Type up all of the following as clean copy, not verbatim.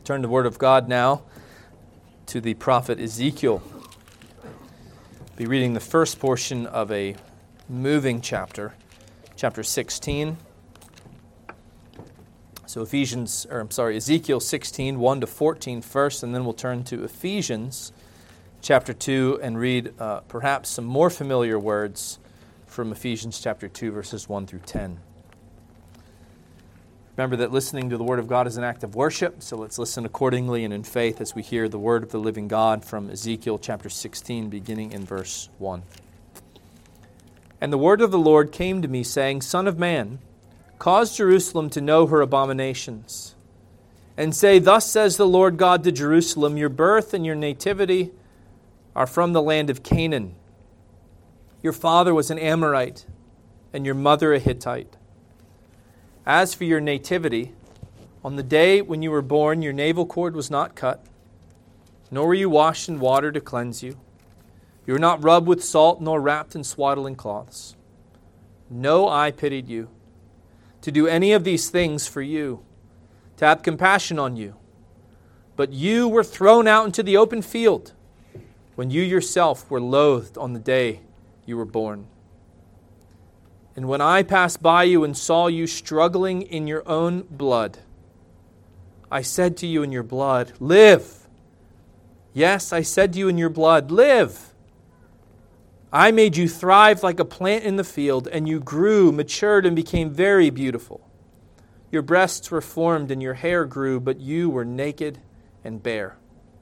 Turn the Word of God now to the prophet Ezekiel. Be reading the first portion of a moving chapter, chapter 16. So Ezekiel 16, 1 to 14 first, and then we'll turn to Ephesians chapter 2 and read perhaps some more familiar words from Ephesians chapter 2, verses 1 through 10. Remember that listening to the Word of God is an act of worship, so let's listen accordingly and in faith as we hear the Word of the living God from Ezekiel chapter 16, beginning in verse 1. And the word of the Lord came to me, saying, Son of man, cause Jerusalem to know her abominations, and say, Thus says the Lord God to Jerusalem, Your birth and your nativity are from the land of Canaan. Your father was an Amorite, and your mother a Hittite. As for your nativity, on the day when you were born, your navel cord was not cut, nor were you washed in water to cleanse you. You were not rubbed with salt, nor wrapped in swaddling cloths. No eye pitied you, to do any of these things for you, to have compassion on you. But you were thrown out into the open field, when you yourself were loathed on the day you were born. And when I passed by you and saw you struggling in your own blood, I said to you in your blood, Live. Yes, I said to you in your blood, Live. I made you thrive like a plant in the field, and you grew, matured, and became very beautiful. Your breasts were formed and your hair grew, but you were naked and bare.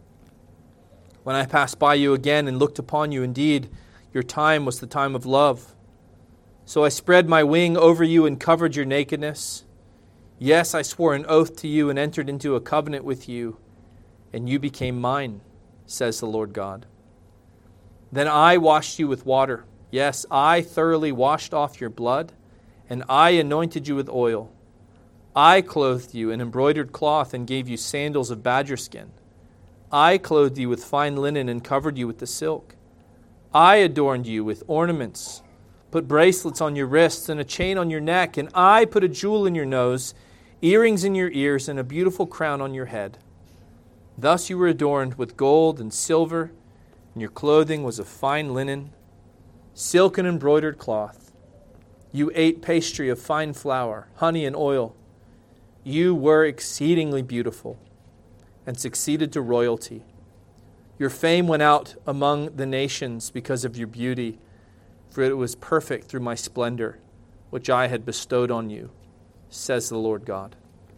When I passed by you again and looked upon you, indeed, your time was the time of love. So I spread my wing over you and covered your nakedness. Yes, I swore an oath to you and entered into a covenant with you, and you became mine, says the Lord God. Then I washed you with water. Yes, I thoroughly washed off your blood, and I anointed you with oil. I clothed you in embroidered cloth and gave you sandals of badger skin. I clothed you with fine linen and covered you with the silk. I adorned you with ornaments, put bracelets on your wrists and a chain on your neck, and I put a jewel in your nose, earrings in your ears, and a beautiful crown on your head. Thus you were adorned with gold and silver, and your clothing was of fine linen, silk and embroidered cloth. You ate pastry of fine flour, honey and oil. You were exceedingly beautiful and succeeded to royalty. Your fame went out among the nations because of your beauty, for it was perfect through my splendor, which I had bestowed on you, says the Lord God.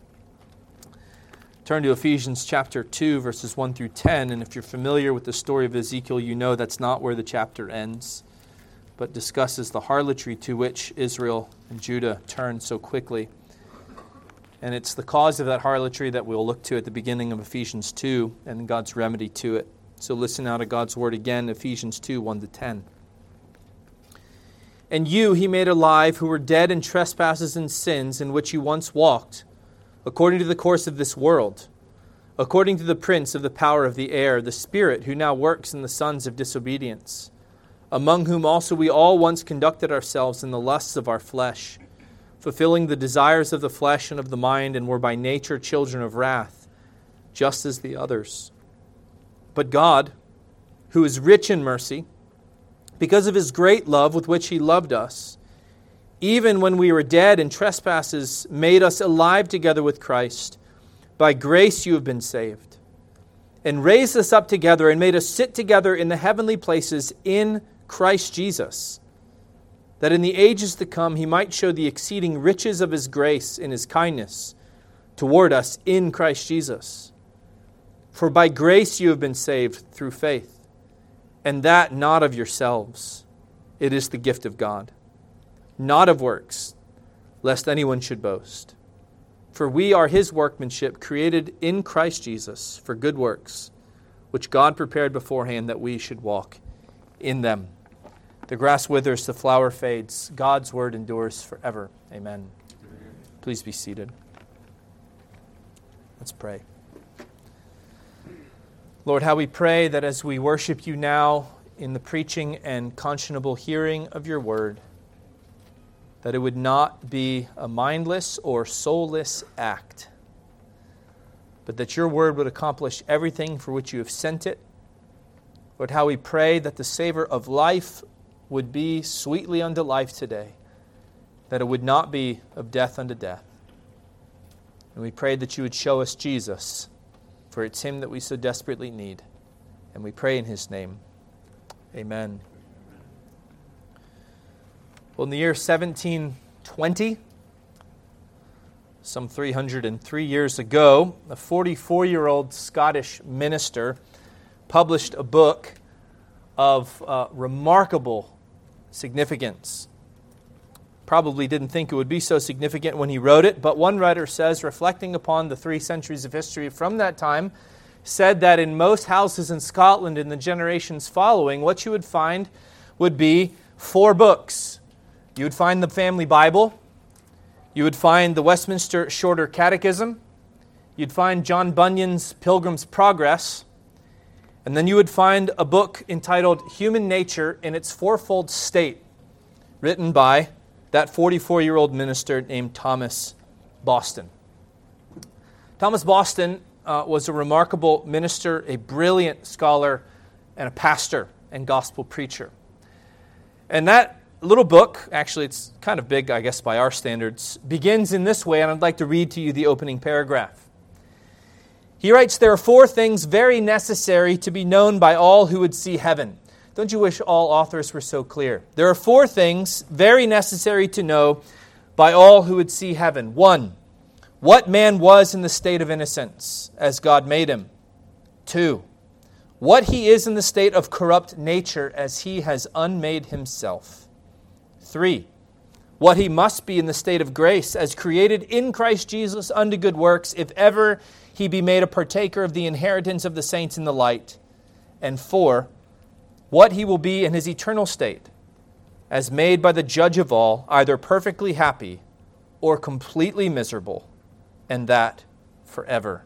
Turn to Ephesians chapter 2, verses 1 through 10, and if you're familiar with the story of Ezekiel, you know that's not where the chapter ends, but discusses the harlotry to which Israel and Judah turned so quickly. And it's the cause of that harlotry that we'll look to at the beginning of Ephesians 2 and God's remedy to it. So listen now to God's word again, Ephesians 2, 1 to 10. And you he made alive who were dead in trespasses and sins in which you once walked, according to the course of this world, according to the prince of the power of the air, the Spirit who now works in the sons of disobedience, among whom also we all once conducted ourselves in the lusts of our flesh, fulfilling the desires of the flesh and of the mind, and were by nature children of wrath, just as the others. But God, who is rich in mercy, because of his great love with which he loved us, even when we were dead in trespasses, made us alive together with Christ. By grace you have been saved, and raised us up together and made us sit together in the heavenly places in Christ Jesus, that in the ages to come he might show the exceeding riches of his grace in his kindness toward us in Christ Jesus. For by grace you have been saved through faith, and that not of yourselves. It is the gift of God, not of works, lest anyone should boast. For we are his workmanship, created in Christ Jesus for good works, which God prepared beforehand that we should walk in them. The grass withers, the flower fades. God's word endures forever. Amen. Please be seated. Let's pray. Lord, how we pray that as we worship you now in the preaching and conscionable hearing of your word, that it would not be a mindless or soulless act, but that your word would accomplish everything for which you have sent it. Lord, how we pray that the savor of life would be sweetly unto life today, that it would not be of death unto death. And we pray that you would show us Jesus, for it's him that we so desperately need. And we pray in his name. Amen. Well, in the year 1720, some 303 years ago, a 44-year-old Scottish minister published a book of remarkable significance. Probably didn't think it would be so significant when he wrote it, but one writer says, reflecting upon the 3 centuries of history from that time, said that in most houses in Scotland in the generations following, what you would find would be 4 books. You would find the family Bible, you would find the Westminster Shorter Catechism, you'd find John Bunyan's Pilgrim's Progress, and then you would find a book entitled Human Nature in its Fourfold State, written by that 44-year-old minister named Thomas Boston. Thomas Boston was a remarkable minister, a brilliant scholar, and a pastor and gospel preacher. And that little book, actually it's kind of big, I guess, by our standards, begins in this way, and I'd like to read to you the opening paragraph. He writes, "There are 4 things very necessary to be known by all who would see heaven." Don't you wish all authors were so clear? There are 4 things very necessary to know by all who would see heaven. 1, what man was in the state of innocence as God made him. 2, what he is in the state of corrupt nature as he has unmade himself. 3, what he must be in the state of grace as created in Christ Jesus unto good works, if ever he be made a partaker of the inheritance of the saints in the light. And 4, what he will be in his eternal state, as made by the judge of all, either perfectly happy or completely miserable, and that forever.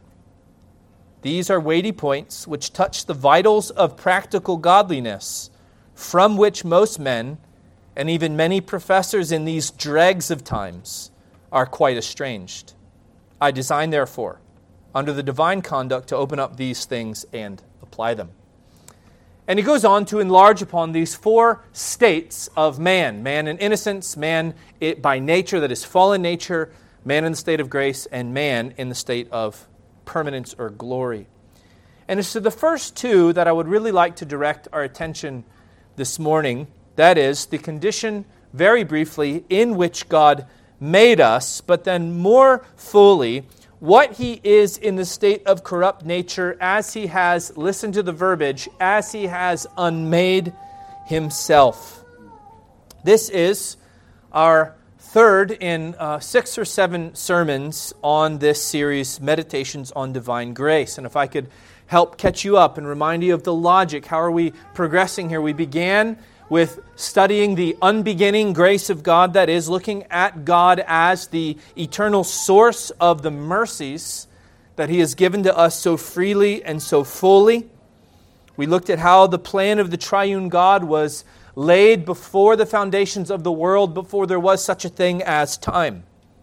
These are weighty points which touch the vitals of practical godliness, from which most men, and even many professors in these dregs of times, are quite estranged. I design, therefore, under the divine conduct, to open up these things and apply them. And he goes on to enlarge upon these 4 states of man. Man in innocence, man by nature, that is fallen nature, man in the state of grace, and man in the state of permanence or glory. And it's to the first 2 that I would really like to direct our attention this morning. That is, the condition, very briefly, in which God made us, but then more fully, what he is in the state of corrupt nature as he has, listen to the verbiage, as he has unmade himself. This is our third in 6 or 7 sermons on this series, Meditations on Divine Grace. And if I could help catch you up and remind you of the logic, how are we progressing here? We began with studying the unbeginning grace of God, that is, looking at God as the eternal source of the mercies that he has given to us so freely and so fully. We looked at how the plan of the triune God was laid before the foundations of the world, before there was such a thing as time.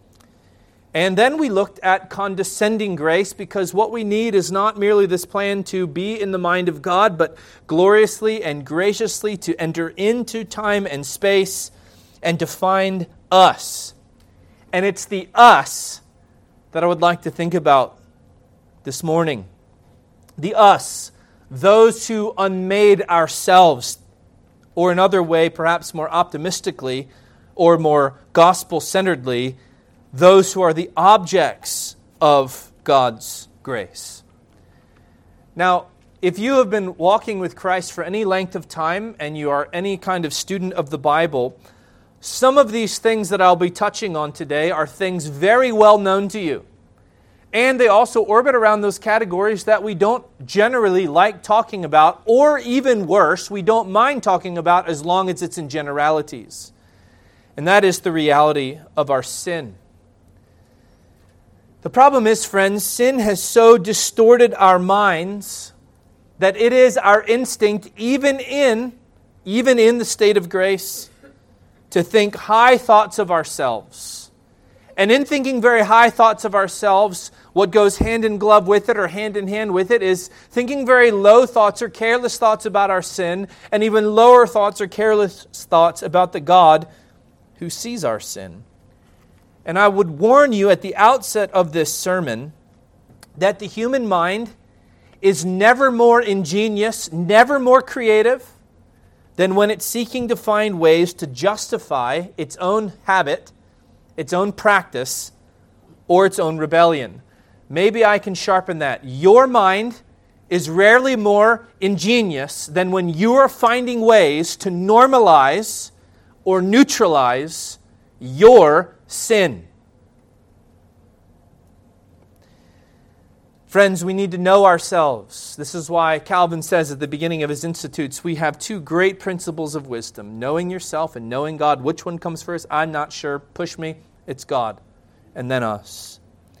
And then we looked at condescending grace, because what we need is not merely this plan to be in the mind of God, but gloriously and graciously to enter into time and space and to find us. And it's the us that I would like to think about this morning. The us, those who unmade ourselves, or another way, perhaps more optimistically or more gospel-centeredly, those who are the objects of God's grace. Now, if you have been walking with Christ for any length of time and you are any kind of student of the Bible, some of these things that I'll be touching on today are things very well known to you. And they also orbit around those categories that we don't generally like talking about, or even worse, we don't mind talking about as long as it's in generalities. And that is the reality of our sin. The problem is, friends, sin has so distorted our minds that it is our instinct, even in the state of grace, to think high thoughts of ourselves. And in thinking very high thoughts of ourselves, What goes hand in glove with it or hand in hand with it is thinking very low thoughts or careless thoughts about our sin, and even lower thoughts or careless thoughts about the God who sees our sin. And I would warn you at the outset of this sermon that the human mind is never more ingenious, never more creative than when it's seeking to find ways to justify its own habit, its own practice, or its own rebellion. Maybe I can sharpen that. Your mind is rarely more ingenious than when you are finding ways to normalize or neutralize your sin. Friends, we need to know ourselves. This is why Calvin says at the beginning of his Institutes, we have two great principles of wisdom, knowing yourself and knowing God. Which one comes first? I'm not sure. Push me. It's God. And then us.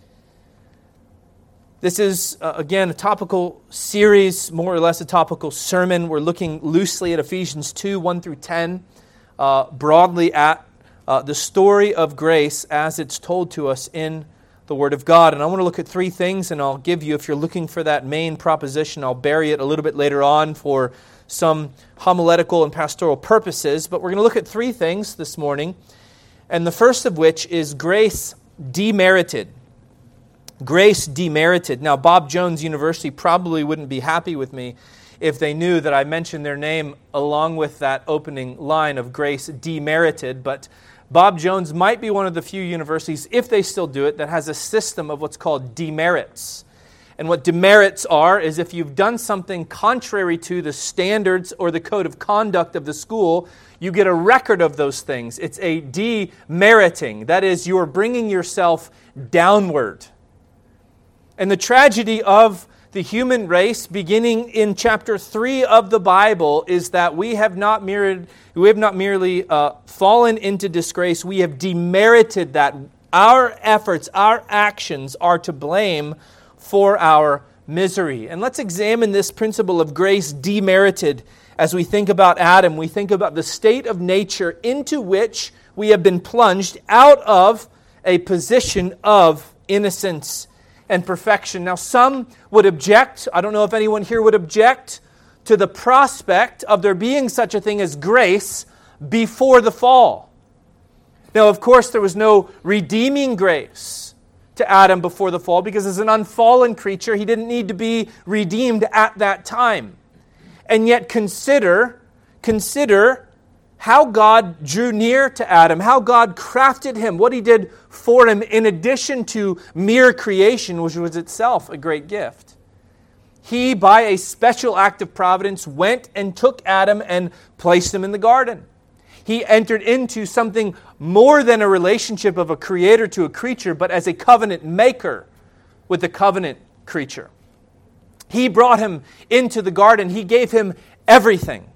This is, again, a topical series, more or less a topical sermon. We're looking loosely at Ephesians 2, 1 through 10, broadly at the story of grace as it's told to us in the Word of God. And I want to look at three things, and I'll give you, if you're looking for that main proposition, I'll bury it a little bit later on for some homiletical and pastoral purposes. But we're going to look at three things this morning, and the first of which is grace demerited. Grace demerited. Now, Bob Jones University probably wouldn't be happy with me if they knew that I mentioned their name along with that opening line of grace demerited, but Bob Jones might be one of the few universities, if they still do it, that has a system of what's called demerits. And what demerits are is if you've done something contrary to the standards or the code of conduct of the school, you get a record of those things. It's a demeriting. That is, you're bringing yourself downward. And the tragedy of the human race, beginning in chapter 3 of the Bible, is that we have not merely fallen into disgrace, we have demerited that. Our efforts, our actions are to blame for our misery. And let's examine this principle of grace demerited as we think about Adam. We think about the state of nature into which we have been plunged out of a position of innocence and perfection. Now, some would object, I don't know if anyone here would object, to the prospect of there being such a thing as grace before the fall. Now, of course, there was no redeeming grace to Adam before the fall because as an unfallen creature, he didn't need to be redeemed at that time. And yet consider how God drew near to Adam, how God crafted him, what he did for him in addition to mere creation, which was itself a great gift. He, by a special act of providence, went and took Adam and placed him in the garden. He entered into something more than a relationship of a creator to a creature, but as a covenant maker with the covenant creature. He brought him into the garden. He gave him everything,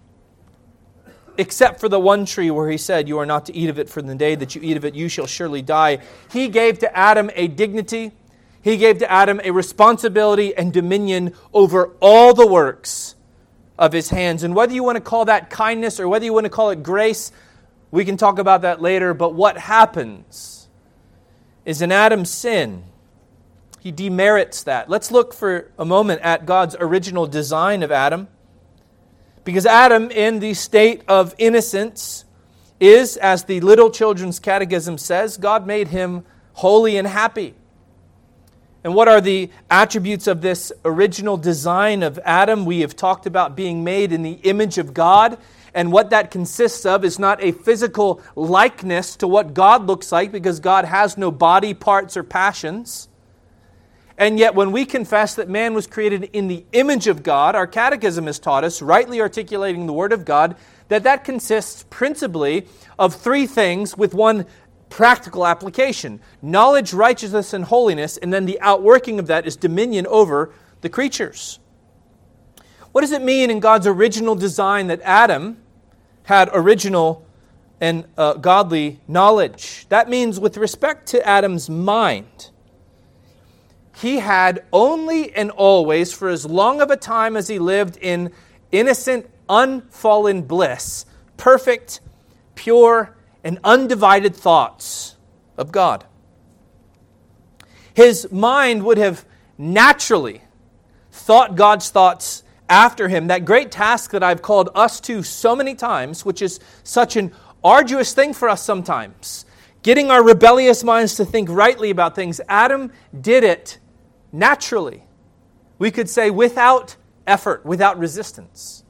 except for the one tree where he said, "You are not to eat of it, for the day that you eat of it, you shall surely die." He gave to Adam a dignity. He gave to Adam a responsibility and dominion over all the works of his hands. And whether you want to call that kindness or whether you want to call it grace, we can talk about that later. But what happens is in Adam's sin, he demerits that. Let's look for a moment at God's original design of Adam. Because Adam, in the state of innocence, is, as the Little Children's Catechism says, God made him holy and happy. And what are the attributes of this original design of Adam? We have talked about being made in the image of God. And what that consists of is not a physical likeness to what God looks like, because God has no body parts or passions. And yet when we confess that man was created in the image of God, our catechism has taught us, rightly articulating the Word of God, that consists principally of three things with one practical application: knowledge, righteousness, and holiness, and then the outworking of that is dominion over the creatures. What does it mean in God's original design that Adam had original and godly knowledge? That means with respect to Adam's mind, he had only and always, for as long of a time as he lived in innocent, unfallen bliss, perfect, pure, and undivided thoughts of God. His mind would have naturally thought God's thoughts after him. That great task that I've called us to so many times, which is such an arduous thing for us sometimes, getting our rebellious minds to think rightly about things. Adam did it naturally. We could say without effort, without resistance.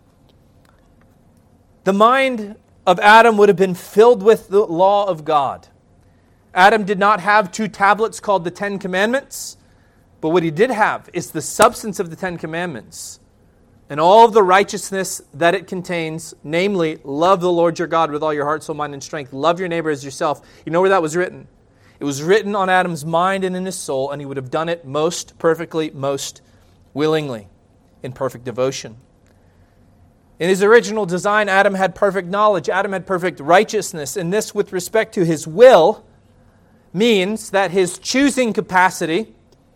The mind of Adam would have been filled with the law of God. Adam did not have 2 tablets called the 10 Commandments, but what he did have is the substance of the 10 Commandments and all of the righteousness that it contains, namely, love the Lord your God with all your heart, soul, mind, and strength. Love your neighbor as yourself. You know where that was written? It was written on Adam's mind and in his soul, and he would have done it most perfectly, most willingly, in perfect devotion. In his original design, Adam had perfect knowledge. Adam had perfect righteousness. And this, with respect to his will, means that his choosing capacity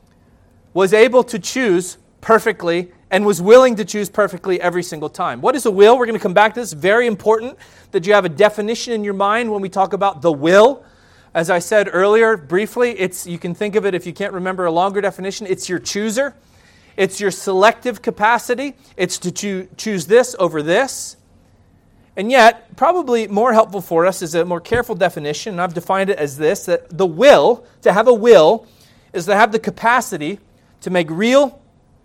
was able to choose perfectly and was willing to choose perfectly every single time. What is a will? We're going to come back to this. Very important that you have a definition in your mind when we talk about the will. As I said earlier, briefly, you can think of it, if you can't remember a longer definition, it's your chooser. It's your selective capacity. It's to choose this over this. And yet, probably more helpful for us is a more careful definition, and I've defined it as this, that the will, to have a will, is to have the capacity to make real,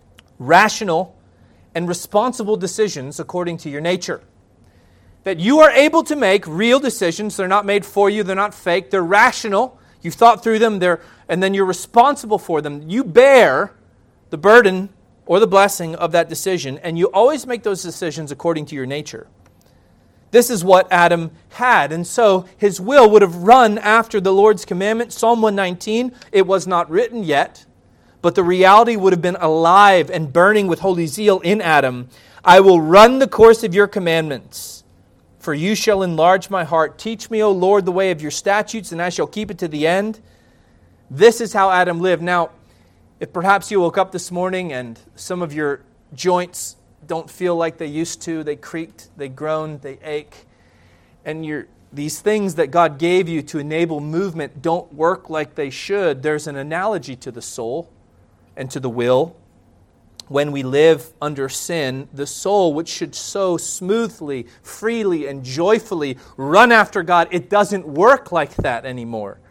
rational, and responsible decisions according to your nature. That you are able to make real decisions. They're not made for you. They're not fake. They're rational. You've thought through them, and then you're responsible for them. You bear the burden or the blessing of that decision, and you always make those decisions according to your nature. This is what Adam had, and so his will would have run after the Lord's commandment. Psalm 119, it was not written yet, but the reality would have been alive and burning with holy zeal in Adam. I will run the course of your commandments, for you shall enlarge my heart. Teach me, O Lord, the way of your statutes, and I shall keep it to the end. This is how Adam lived. Now, if perhaps you woke up this morning and some of your joints don't feel like they used to, they creaked, they groaned, they ache, and these things that God gave you to enable movement don't work like they should, there's an analogy to the soul and to the will. When we live under sin, the soul, which should so smoothly, freely, and joyfully run after God, it doesn't work like that anymore.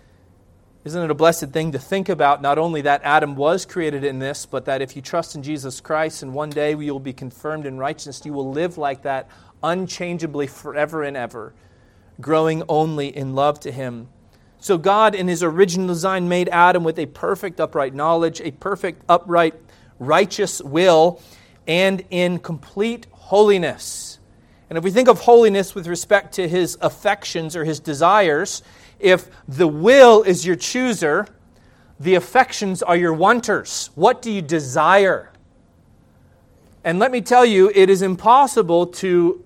Isn't it a blessed thing to think about, not only that Adam was created in this, but that if you trust in Jesus Christ and one day you will be confirmed in righteousness, you will live like that unchangeably forever and ever, growing only in love to Him. So God, in His original design, made Adam with a perfect upright knowledge, a perfect upright righteous will, and in complete holiness. And if we think of holiness with respect to His affections or His desires, if the will is your chooser, the affections are your wanters. What do you desire? And let me tell you, it is impossible to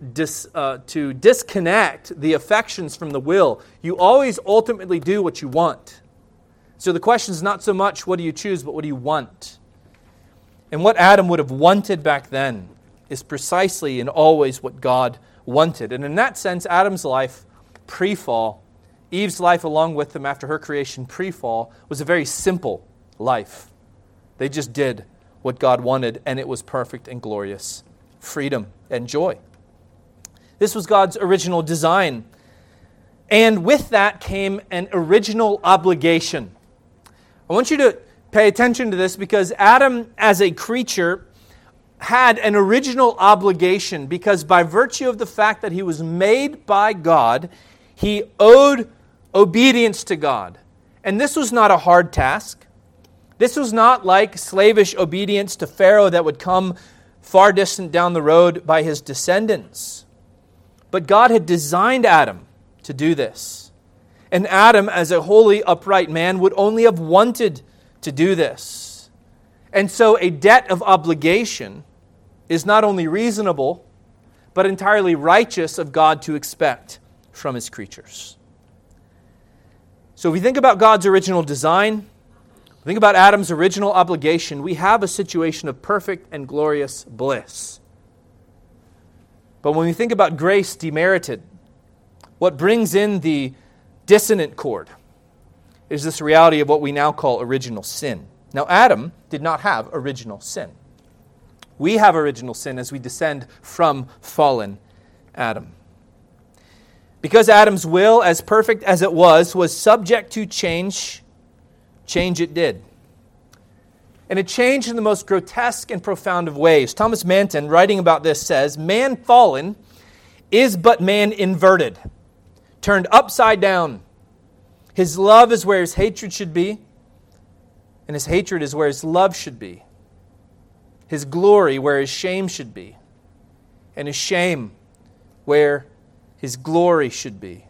disconnect the affections from the will. You always ultimately do what you want. So the question is not so much what do you choose, but what do you want? And what Adam would have wanted back then is precisely and always what God wanted. And in that sense, Adam's life pre-fall, Eve's life along with them after her creation pre-fall, was a very simple life. They just did what God wanted, and it was perfect and glorious. Freedom and joy. This was God's original design. And with that came an original obligation. I want you to pay attention to this because Adam, as a creature, had an original obligation because by virtue of the fact that he was made by God, he owed obedience to God. And this was not a hard task. This was not like slavish obedience to Pharaoh that would come far distant down the road by his descendants. But God had designed Adam to do this. And Adam, as a holy, upright man, would only have wanted to do this. And so a debt of obligation is not only reasonable, but entirely righteous of God to expect from His creatures. So if we think about God's original design, think about Adam's original obligation, we have a situation of perfect and glorious bliss. But when we think about grace demerited, what brings in the dissonant chord is this reality of what we now call original sin. Now, Adam did not have original sin. We have original sin as we descend from fallen Adam. Because Adam's will, as perfect as it was subject to change it did. And it changed in the most grotesque and profound of ways. Thomas Manton, writing about this, says, "Man fallen is but man inverted, turned upside down. His love is where his hatred should be, and his hatred is where his love should be. His glory where his shame should be, and his shame where his glory should be."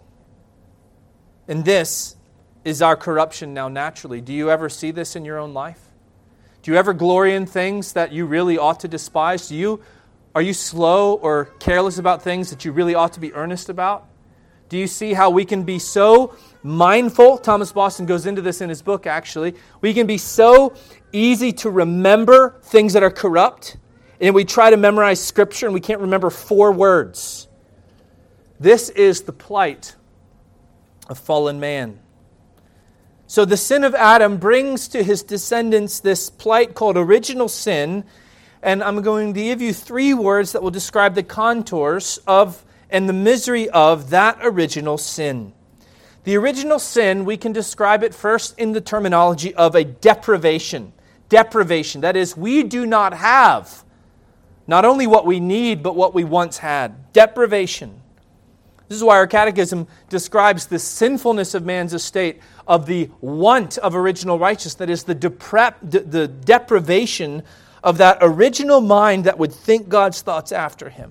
And this is our corruption now naturally. Do you ever see this in your own life? Do you ever glory in things that you really ought to despise? Are you slow or careless about things that you really ought to be earnest about? Do you see how we can be so mindful? Thomas Boston goes into this in his book, actually. We can be so easy to remember things that are corrupt, and we try to memorize Scripture and we can't remember 4 words. This is the plight of fallen man. So the sin of Adam brings to his descendants this plight called original sin, and I'm going to give you 3 words that will describe the contours of and the misery of that original sin. The original sin, we can describe it first in the terminology of a deprivation. Deprivation, that is, we do not have not only what we need, but what we once had. Deprivation. This is why our catechism describes the sinfulness of man's estate, of the want of original righteousness, that is, the deprivation of that original mind that would think God's thoughts after him.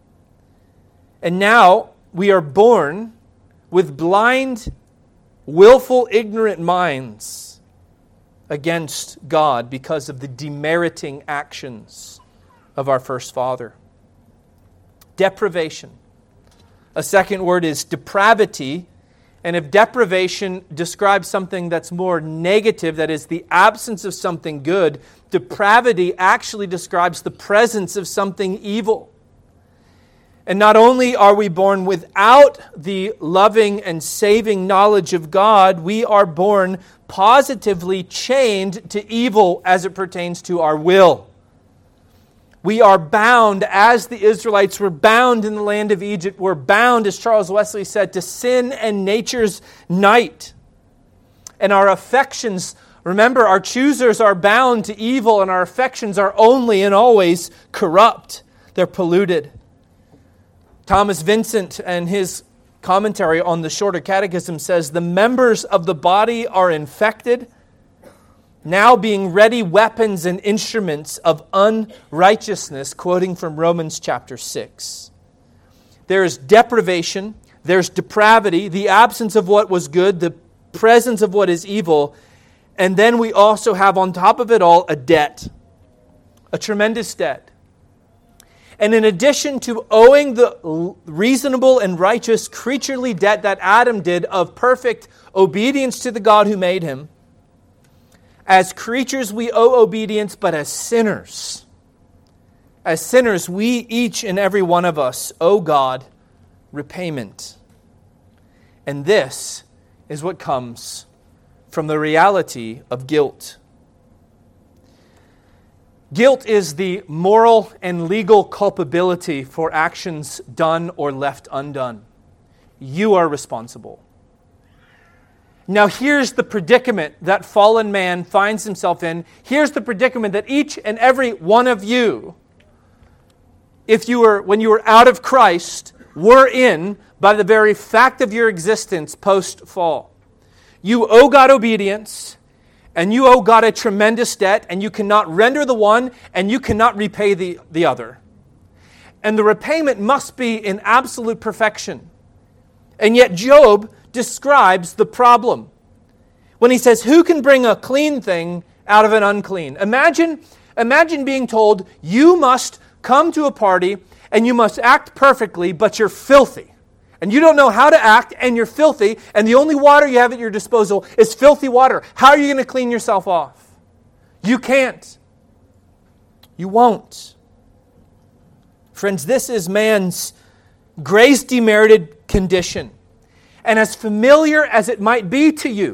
And now we are born with blind, willful, ignorant minds against God because of the demeriting actions of our first father. Deprivation. A second word is depravity. And if deprivation describes something that's more negative, that is the absence of something good, depravity actually describes the presence of something evil. And not only are we born without the loving and saving knowledge of God, we are born positively chained to evil as it pertains to our will. We are bound, as the Israelites were bound in the land of Egypt, we're bound, as Charles Wesley said, to sin and nature's night. And our affections, remember, our choosers are bound to evil, and our affections are only and always corrupt. They're polluted. Thomas Vincent, in his commentary on the Shorter Catechism, says, "The members of the body are infected, now being ready weapons and instruments of unrighteousness," quoting from Romans chapter 6. There is deprivation, there's depravity, the absence of what was good, the presence of what is evil, and then we also have on top of it all a debt, a tremendous debt. And in addition to owing the reasonable and righteous creaturely debt that Adam did of perfect obedience to the God who made him, as creatures we owe obedience, but as sinners, we, each and every one of us, owe God repayment. And this is what comes from the reality of guilt. Guilt is the moral and legal culpability for actions done or left undone. You are responsible. Now here's the predicament that fallen man finds himself in. Here's the predicament that each and every one of you, when you were out of Christ, were in by the very fact of your existence post-fall. You owe God obedience, and you owe God a tremendous debt, and you cannot render the one, and you cannot repay the other. And the repayment must be in absolute perfection. And yet Job describes the problem when he says, "Who can bring a clean thing out of an unclean?" Imagine being told, you must come to a party, and you must act perfectly, but you're filthy. And you don't know how to act, and you're filthy, and the only water you have at your disposal is filthy water. How are you going to clean yourself off? You can't. You won't. Friends, this is man's grace-demerited condition. And as familiar as it might be to you,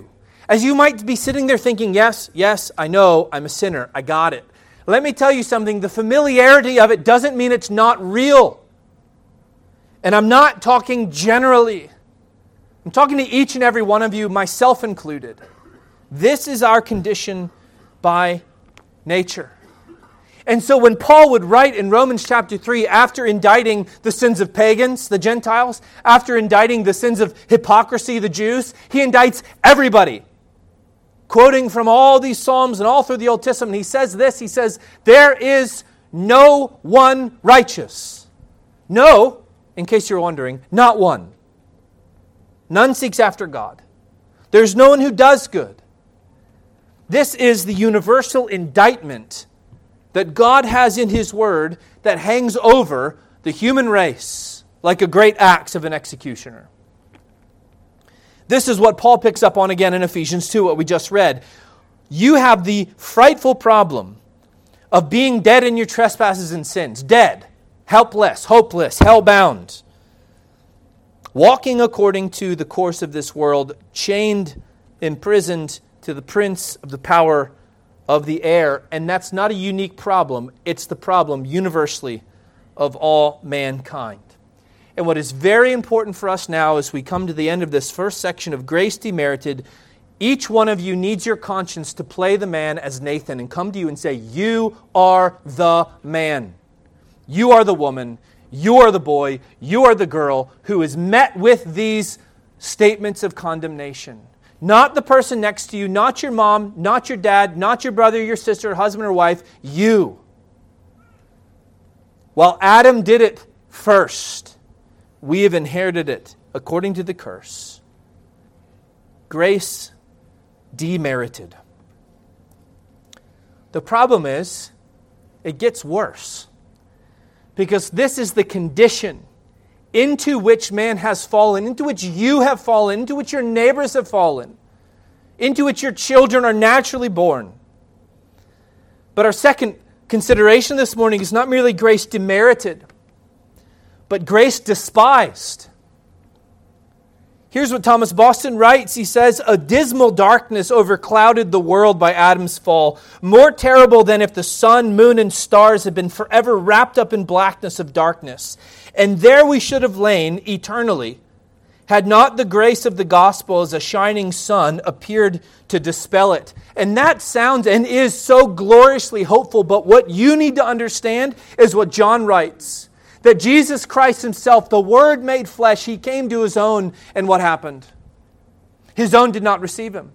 As you might be sitting there thinking, yes, I know, I'm a sinner, I got it. Let me tell you something, the familiarity of it doesn't mean it's not real. And I'm not talking generally. I'm talking to each and every one of you, myself included. This is our condition by nature. And so when Paul would write in Romans chapter 3, after indicting the sins of pagans, the Gentiles, after indicting the sins of hypocrisy, the Jews, he indicts everybody. Quoting from all these Psalms and all through the Old Testament, he says this, he says, there is no one righteous. No, in case you're wondering, not one. None seeks after God. There's no one who does good. This is the universal indictment that God has in His Word that hangs over the human race like a great axe of an executioner. This is what Paul picks up on again in Ephesians 2, what we just read. You have the frightful problem of being dead in your trespasses and sins. Dead, helpless, hopeless, hell-bound. Walking according to the course of this world, chained, imprisoned to the prince of the power of the air. And that's not a unique problem. It's the problem universally of all mankind. And what is very important for us now as we come to the end of this first section of Grace Demerited, each one of you needs your conscience to play the man as Nathan and come to you and say, you are the man. You are the woman. You are the boy. You are the girl who is met with these statements of condemnation. Not the person next to you, not your mom, not your dad, not your brother, your sister, husband or wife, you. While Adam did it first, we have inherited it according to the curse. Grace demerited. The problem is, it gets worse. Because this is the condition into which man has fallen, into which you have fallen, into which your neighbors have fallen, into which your children are naturally born. But our second consideration this morning is not merely grace demerited, but grace despised. Here's what Thomas Boston writes. He says, a dismal darkness overclouded the world by Adam's fall, more terrible than if the sun, moon, and stars had been forever wrapped up in blackness of darkness. And there we should have lain eternally, had not the grace of the gospel as a shining sun appeared to dispel it. And that sounds and is so gloriously hopeful, but what you need to understand is what John writes. That Jesus Christ Himself, the Word made flesh, He came to His own, and what happened? His own did not receive Him.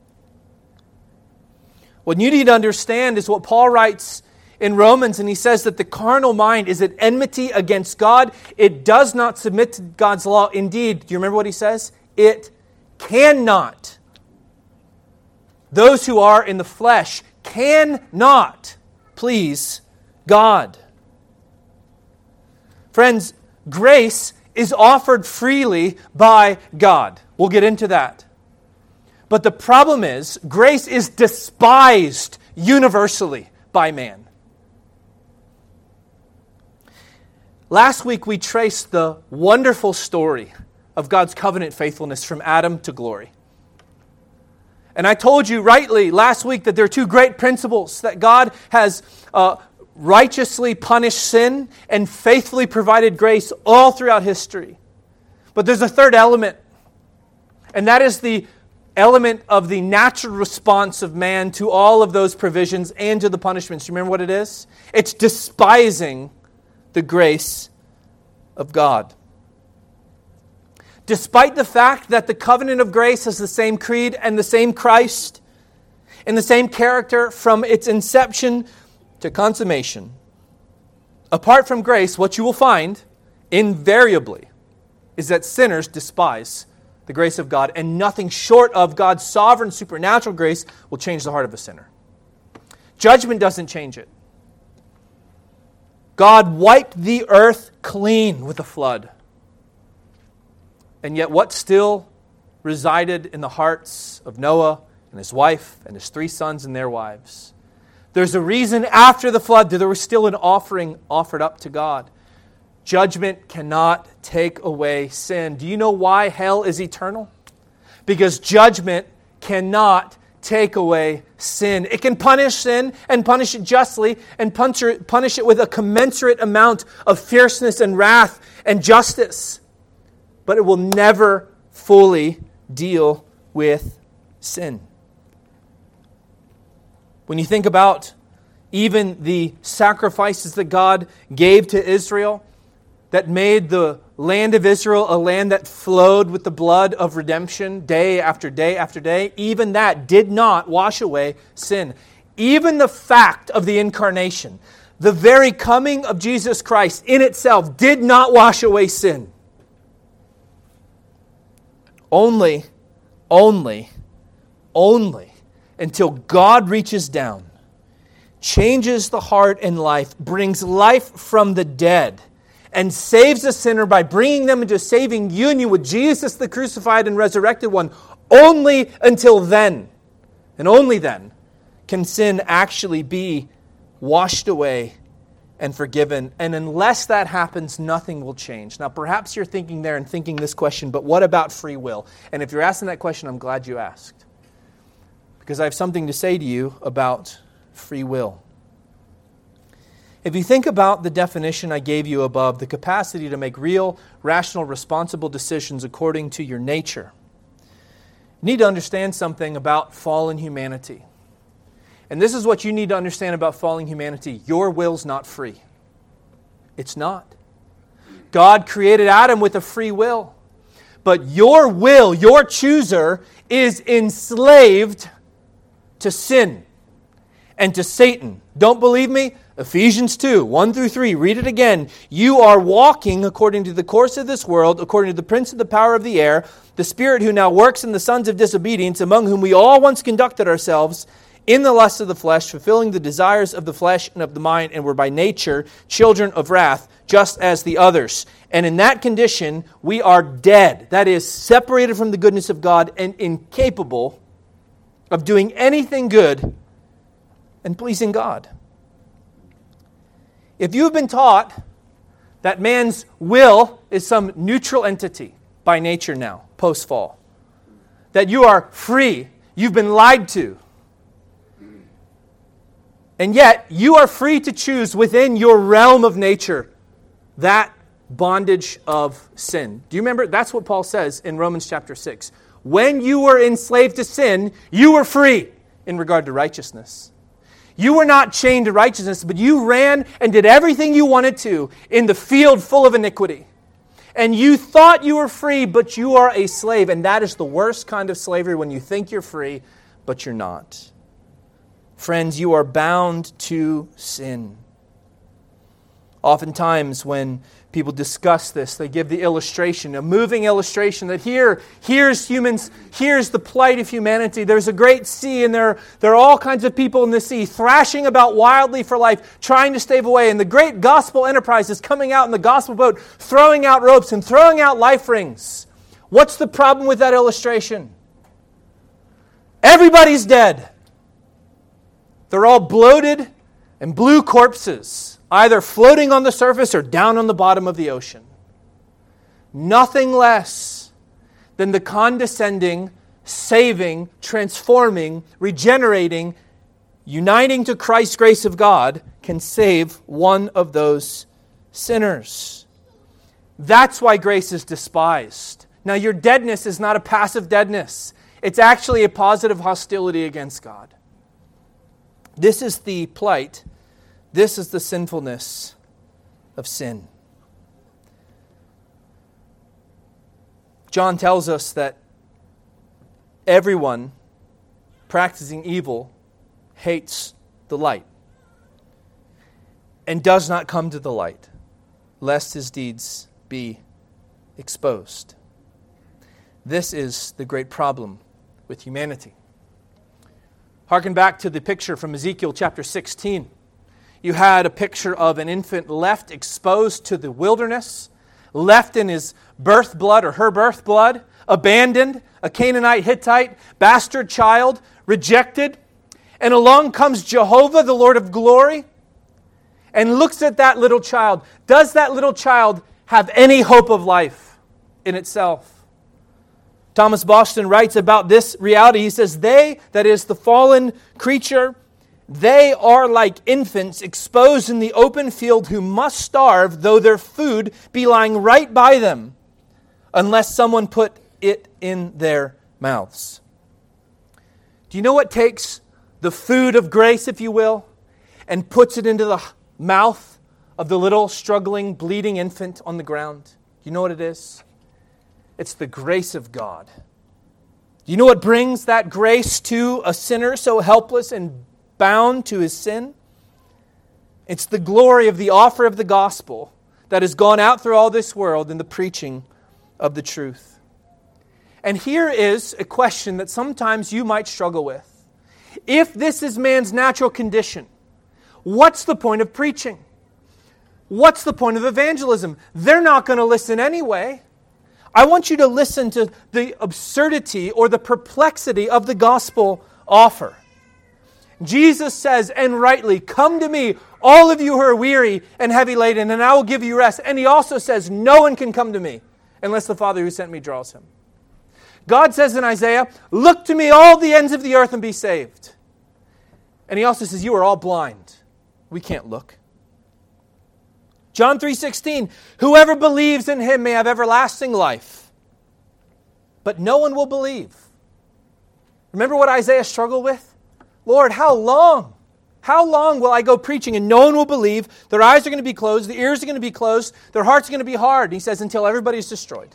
What you need to understand is what Paul writes in Romans, and he says that the carnal mind is at enmity against God. It does not submit to God's law. Indeed, do you remember what he says? It cannot. Those who are in the flesh cannot please God. Friends, grace is offered freely by God. We'll get into that. But the problem is, grace is despised universally by man. Last week we traced the wonderful story of God's covenant faithfulness from Adam to glory. And I told you rightly last week that there are two great principles that God has righteously punished sin and faithfully provided grace all throughout history. But there's a third element, and that is the element of the natural response of man to all of those provisions and to the punishments. Do you remember what it is? It's despising the grace of God. Despite the fact that the covenant of grace has the same creed and the same Christ and the same character from its inception to consummation, apart from grace, what you will find invariably is that sinners despise the grace of God, and nothing short of God's sovereign supernatural grace will change the heart of a sinner. Judgment doesn't change it. God wiped the earth clean with a flood. And yet what still resided in the hearts of Noah and his wife and his 3 sons and their wives? There's a reason after the flood that there was still an offering offered up to God. Judgment cannot take away sin. Do you know why hell is eternal? Because judgment cannot take away sin. It can punish sin and punish it justly and punish it with a commensurate amount of fierceness and wrath and justice. But it will never fully deal with sin. When you think about even the sacrifices that God gave to Israel, that made the land of Israel a land that flowed with the blood of redemption day after day after day, even that did not wash away sin. Even the fact of the incarnation, the very coming of Jesus Christ in itself did not wash away sin. Only until God reaches down, changes the heart and life, brings life from the dead, and saves a sinner by bringing them into a saving union with Jesus, the crucified and resurrected one. Only until then, and only then, can sin actually be washed away and forgiven. And unless that happens, nothing will change. Now, perhaps you're thinking there and thinking this question, but what about free will? And if you're asking that question, I'm glad you asked. Because I have something to say to you about free will. If you think about the definition I gave you above, the capacity to make real, rational, responsible decisions according to your nature, you need to understand something about fallen humanity. And this is what you need to understand about fallen humanity. Your will's not free. It's not. God created Adam with a free will. But your will, your chooser, is enslaved to sin and to Satan. Don't believe me? Ephesians 2, 1 through 3. Read it again. You are walking according to the course of this world, according to the prince of the power of the air, the spirit who now works in the sons of disobedience, among whom we all once conducted ourselves in the lust of the flesh, fulfilling the desires of the flesh and of the mind, and were by nature children of wrath, just as the others. And in that condition, we are dead. That is, separated from the goodness of God and incapable of doing anything good and pleasing God. If you have been taught that man's will is some neutral entity by nature now, post-fall, that you are free, you've been lied to, and yet you are free to choose within your realm of nature that bondage of sin. Do you remember? That's what Paul says in Romans chapter 6. When you were enslaved to sin, you were free in regard to righteousness. You were not chained to righteousness, but you ran and did everything you wanted to in the field full of iniquity. And you thought you were free, but you are a slave. And that is the worst kind of slavery, when you think you're free, but you're not. Friends, you are bound to sin. Oftentimes when people discuss this, they give the illustration, a moving illustration that here's humans, here's the plight of humanity. There's a great sea, and there are all kinds of people in the sea thrashing about wildly for life, trying to stave away. And the great gospel enterprise is coming out in the gospel boat, throwing out ropes and throwing out life rings. What's the problem with that illustration? Everybody's dead. They're all bloated and blue corpses, either floating on the surface or down on the bottom of the ocean. Nothing less than the condescending, saving, transforming, regenerating, uniting to Christ's grace of God can save one of those sinners. That's why grace is despised. Now, your deadness is not a passive deadness. It's actually a positive hostility against God. This is the plight. This is the sinfulness of sin. John tells us that everyone practicing evil hates the light and does not come to the light, lest his deeds be exposed. This is the great problem with humanity. Harken back to the picture from Ezekiel chapter 16. You had a picture of an infant left exposed to the wilderness, left in his birth blood or her birth blood, abandoned, a Canaanite, Hittite, bastard child, rejected. And along comes Jehovah, the Lord of glory, and looks at that little child. Does that little child have any hope of life in itself? Thomas Boston writes about this reality. He says, they, that is the fallen creature, they are like infants exposed in the open field who must starve, though their food be lying right by them, unless someone put it in their mouths. Do you know what takes the food of grace, if you will, and puts it into the mouth of the little struggling, bleeding infant on the ground? You know what it is? It's the grace of God. Do you know what brings that grace to a sinner so helpless and bound to his sin? It's the glory of the offer of the gospel that has gone out through all this world in the preaching of the truth. And here is a question that sometimes you might struggle with. If this is man's natural condition, what's the point of preaching? What's the point of evangelism? They're not going to listen anyway. I want you to listen to the absurdity or the perplexity of the gospel offer. Jesus says, and rightly, "Come to me, all of you who are weary and heavy laden, and I will give you rest." And he also says, "No one can come to me unless the Father who sent me draws him." God says in Isaiah, "Look to me, all the ends of the earth, and be saved." And he also says, "You are all blind. We can't look." John 3:16, "Whoever believes in him may have everlasting life, but no one will believe." Remember what Isaiah struggled with? "Lord, how long? How long will I go preaching and no one will believe? Their eyes are going to be closed, their ears are going to be closed, their hearts are going to be hard." And he says, "Until everybody's destroyed."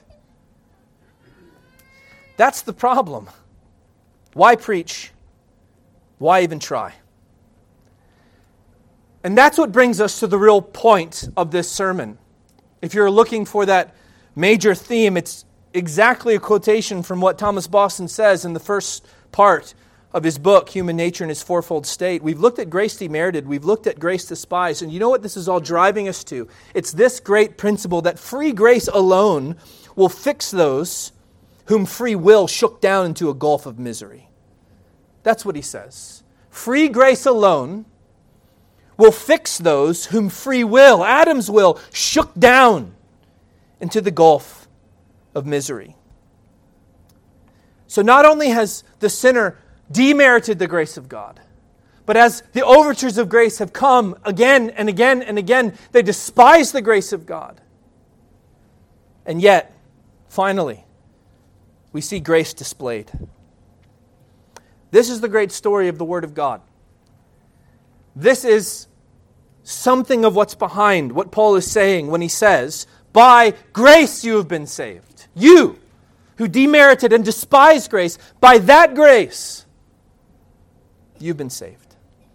That's the problem. Why preach? Why even try? And that's what brings us to the real point of this sermon. If you're looking for that major theme, it's exactly a quotation from what Thomas Boston says in the first part of his book, Human Nature in Its Fourfold State. We've looked at grace demerited, we've looked at grace despised, and you know what this is all driving us to? It's this great principle that free grace alone will fix those whom free will shook down into a gulf of misery. That's what he says. Free grace alone will fix those whom free will, Adam's will, shook down into the gulf of misery. So not only has the sinner demerited the grace of God, but as the overtures of grace have come again and again and again, they despise the grace of God. And yet, finally, we see grace displayed. This is the great story of the Word of God. This is something of what's behind what Paul is saying when he says, "By grace you have been saved." You, who demerited and despised grace, by that grace, you've been saved.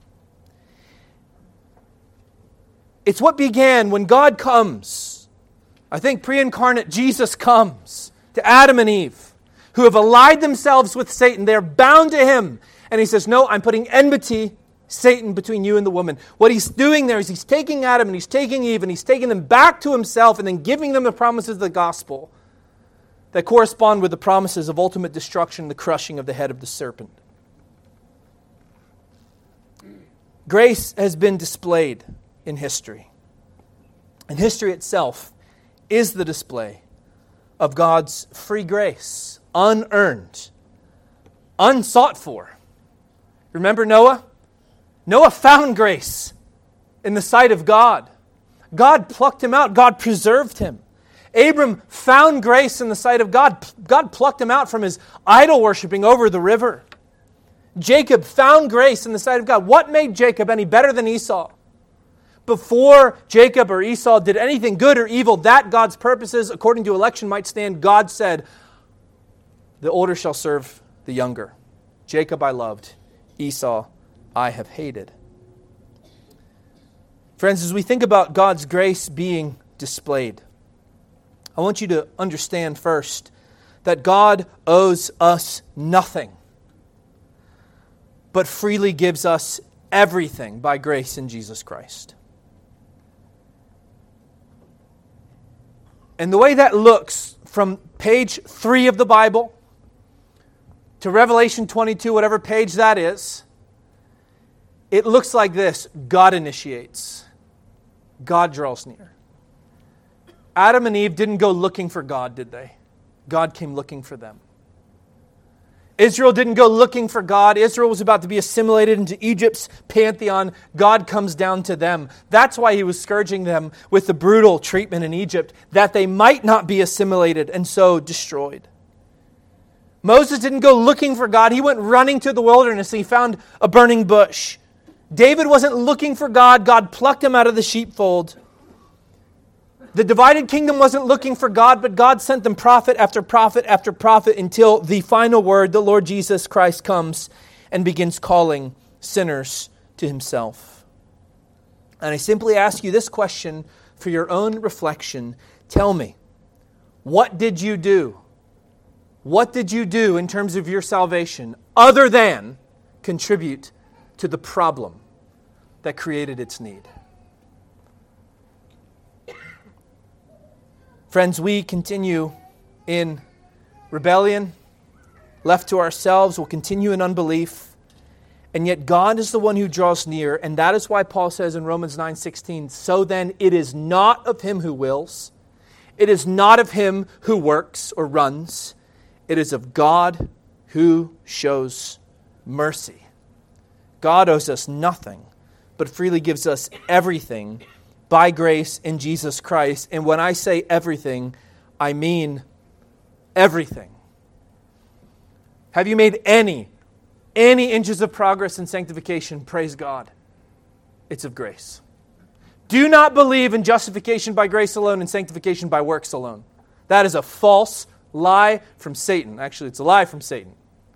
It's what began when God comes. I think pre-incarnate Jesus comes to Adam and Eve, who have allied themselves with Satan. They're bound to him. And he says, "No, I'm putting enmity, Satan, between you and the woman." What he's doing there is he's taking Adam and he's taking Eve and he's taking them back to himself and then giving them the promises of the gospel that correspond with the promises of ultimate destruction, the crushing of the head of the serpent. Grace has been displayed in history. And history itself is the display of God's free grace, unearned, unsought for. Remember Noah? Noah found grace in the sight of God. God plucked him out. God preserved him. Abram found grace in the sight of God. God plucked him out from his idol worshiping over the river. Jacob found grace in the sight of God. What made Jacob any better than Esau? Before Jacob or Esau did anything good or evil, that God's purposes, according to election, might stand, God said, "The older shall serve the younger. Jacob I loved, Esau I have hated." Friends, as we think about God's grace being displayed, I want you to understand first that God owes us nothing, but freely gives us everything by grace in Jesus Christ. And the way that looks from page 3 of the Bible to Revelation 22, whatever page that is, it looks like this. God initiates. God draws near. Adam and Eve didn't go looking for God, did they? God came looking for them. Israel didn't go looking for God. Israel was about to be assimilated into Egypt's pantheon. God comes down to them. That's why he was scourging them with the brutal treatment in Egypt, that they might not be assimilated and so destroyed. Moses didn't go looking for God. He went running to the wilderness and he found a burning bush. David wasn't looking for God. God plucked him out of the sheepfold. The divided kingdom wasn't looking for God, but God sent them prophet after prophet after prophet until the final word, the Lord Jesus Christ, comes and begins calling sinners to himself. And I simply ask you this question for your own reflection. Tell me, what did you do? What did you do in terms of your salvation other than contribute to the problem that created its need? Friends, we continue in rebellion, left to ourselves, we'll continue in unbelief, and yet God is the one who draws near, and that is why Paul says in Romans 9:16, so then it is not of him who wills, it is not of him who works or runs, it is of God who shows mercy. God owes us nothing, but freely gives us everything by grace in Jesus Christ. And when I say everything, I mean everything. Have you made any inches of progress in sanctification? Praise God. It's of grace. Do not believe in justification by grace alone and sanctification by works alone. That is a false lie from Satan. Actually, it's a lie from Satan.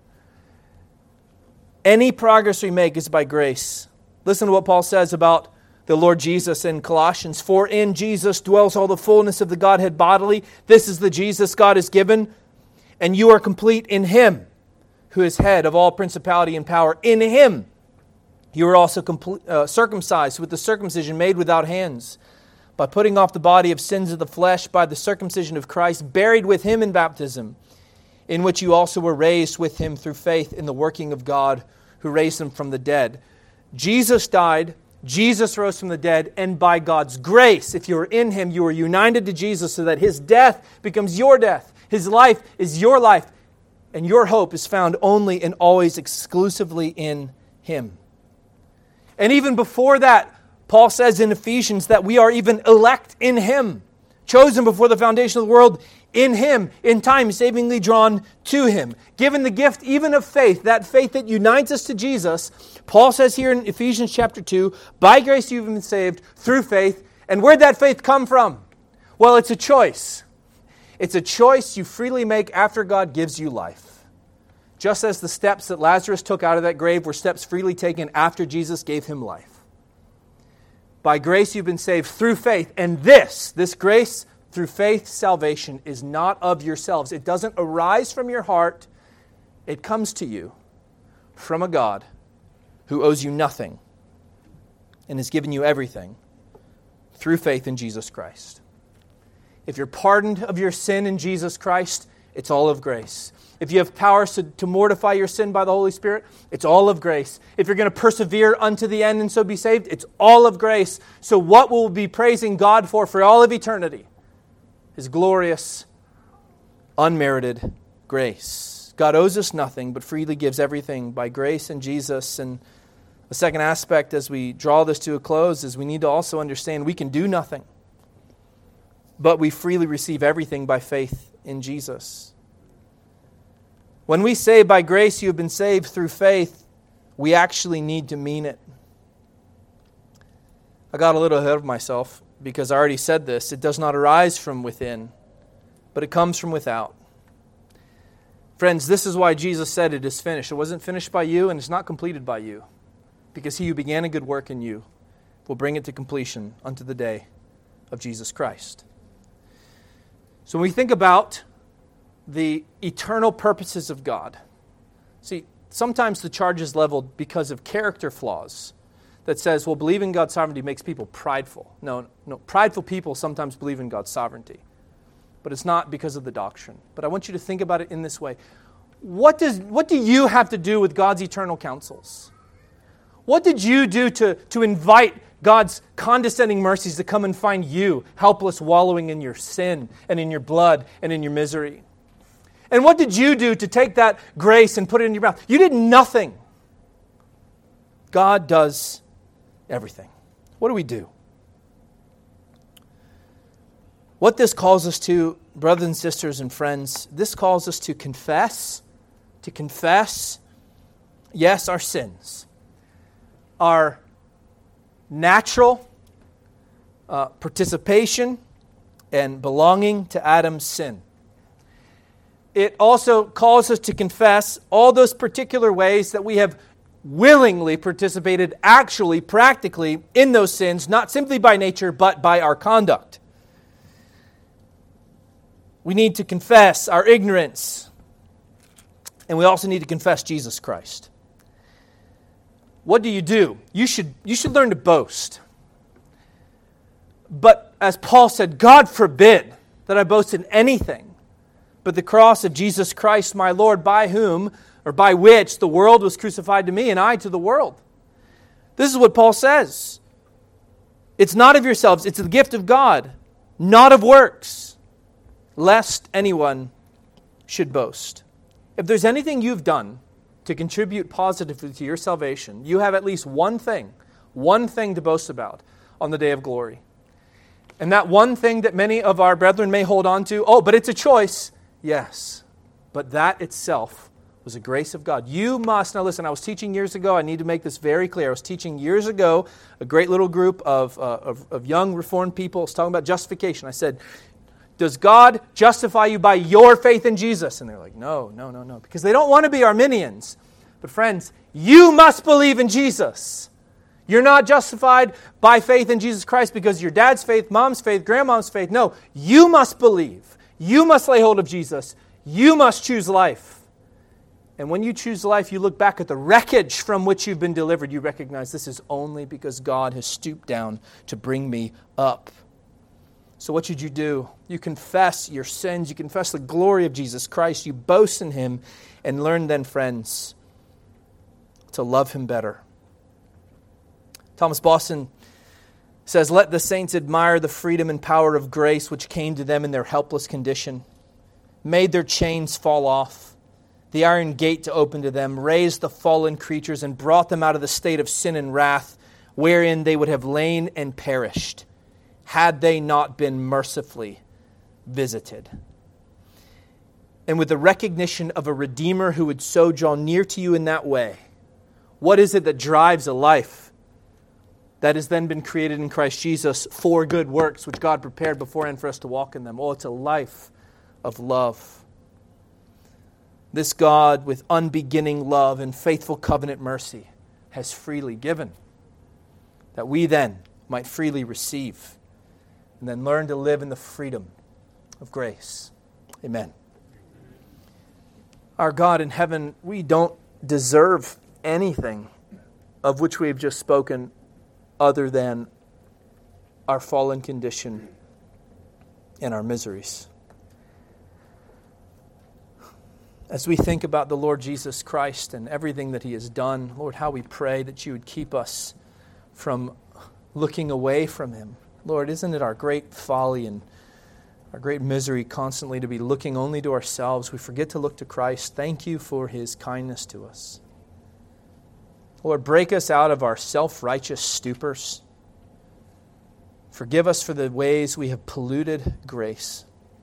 Any progress we make is by grace. Listen to what Paul says about the Lord Jesus in Colossians. For in Jesus dwells all the fullness of the Godhead bodily. This is the Jesus God has given, and you are complete in him, who is head of all principality and power. In him you are also circumcised with the circumcision made without hands, by putting off the body of sins of the flesh by the circumcision of Christ, buried with him in baptism, in which you also were raised with him through faith in the working of God, who raised him from the dead. Jesus died, Jesus rose from the dead, and by God's grace, if you are in him, you are united to Jesus so that his death becomes your death. His life is your life, and your hope is found only and always exclusively in him. And even before that, Paul says in Ephesians that we are even elect in him, chosen before the foundation of the world in him, in time savingly drawn to him, given the gift even of faith, that faith that unites us to Jesus. Paul says here in Ephesians chapter 2, by grace you've been saved through faith. And where'd that faith come from? Well, it's a choice. It's a choice you freely make after God gives you life. Just as the steps that Lazarus took out of that grave were steps freely taken after Jesus gave him life. By grace you've been saved through faith. And this grace through faith salvation is not of yourselves. It doesn't arise from your heart. It comes to you from a God who owes you nothing and has given you everything through faith in Jesus Christ. If you're pardoned of your sin in Jesus Christ, it's all of grace. If you have powers to mortify your sin by the Holy Spirit, it's all of grace. If you're going to persevere unto the end and so be saved, it's all of grace. So what will we be praising God for all of eternity? His glorious, unmerited grace. God owes us nothing, but freely gives everything by grace in Jesus. And the second aspect as we draw this to a close is we need to also understand we can do nothing, but we freely receive everything by faith in Jesus. When we say, by grace you have been saved through faith, we actually need to mean it. I got a little ahead of myself because I already said this. It does not arise from within, but it comes from without. Friends, this is why Jesus said it is finished. It wasn't finished by you, and it's not completed by you, because he who began a good work in you will bring it to completion unto the day of Jesus Christ. So when we think about the eternal purposes of God, see, sometimes the charge is leveled because of character flaws that says, well, believing God's sovereignty makes people prideful. No, prideful people sometimes believe in God's sovereignty, but it's not because of the doctrine. But I want you to think about it in this way. What do you have to do with God's eternal counsels? What did you do to invite God's condescending mercies to come and find you helpless, wallowing in your sin and in your blood and in your misery? And what did you do to take that grace and put it in your mouth? You did nothing. God does everything. What do we do? What this calls us to, brothers and sisters and friends, this calls us to confess, yes, our sins, our natural participation and belonging to Adam's sin. It also calls us to confess all those particular ways that we have willingly participated actually, practically, in those sins, not simply by nature, but by our conduct. We need to confess our ignorance, and we also need to confess Jesus Christ. What do? You should learn to boast. But as Paul said, God forbid that I boast in anything but the cross of Jesus Christ my Lord, by whom, or by which, the world was crucified to me and I to the world. This is what Paul says. It's not of yourselves, it's the gift of God, not of works, lest anyone should boast. If there's anything you've done to contribute positively to your salvation, you have at least one thing to boast about on the day of glory. And that one thing that many of our brethren may hold on to, but it's a choice. Yes, but that itself was a grace of God. You must, now listen, I was teaching years ago, I need to make this very clear. I was teaching years ago, a great little group of young Reformed people. I was talking about justification. I said, does God justify you by your faith in Jesus? And they're like, no, because they don't want to be Arminians. But friends, you must believe in Jesus. You're not justified by faith in Jesus Christ because your dad's faith, mom's faith, grandmom's faith. No, you must believe. You must lay hold of Jesus. You must choose life. And when you choose life, you look back at the wreckage from which you've been delivered. You recognize this is only because God has stooped down to bring me up. So what should you do? You confess your sins. You confess the glory of Jesus Christ. You boast in Him and learn then, friends, to love Him better. Thomas Boston says, let the saints admire the freedom and power of grace which came to them in their helpless condition, made their chains fall off, the iron gate to open to them, raised the fallen creatures and brought them out of the state of sin and wrath, wherein they would have lain and perished, had they not been mercifully visited. And with the recognition of a Redeemer who would so draw near to you in that way, what is it that drives a life that has then been created in Christ Jesus for good works, which God prepared beforehand for us to walk in them? Oh, it's a life of love. This God, with unbeginning love and faithful covenant mercy, has freely given, that we then might freely receive, and then learn to live in the freedom of grace. Amen. Our God in heaven, we don't deserve anything of which we have just spoken other than our fallen condition and our miseries. As we think about the Lord Jesus Christ and everything that He has done, Lord, how we pray that You would keep us from looking away from Him. Lord, isn't it our great folly and our great misery constantly to be looking only to ourselves? We forget to look to Christ. Thank You for His kindness to us. Lord, break us out of our self-righteous stupors. Forgive us for the ways we have polluted grace,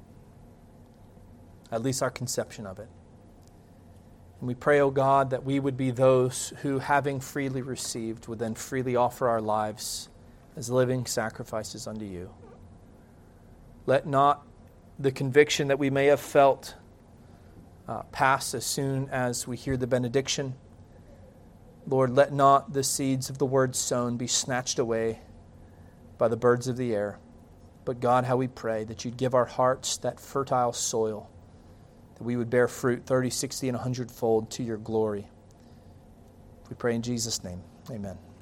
at least our conception of it. And we pray, O God, that we would be those who, having freely received, would then freely offer our lives as living sacrifices unto You. Let not the conviction that we may have felt pass as soon as we hear the benediction. Lord, let not the seeds of the word sown be snatched away by the birds of the air. But God, how we pray that You'd give our hearts that fertile soil, that we would bear fruit 30, 60, and 100-fold to Your glory. We pray in Jesus' name. Amen.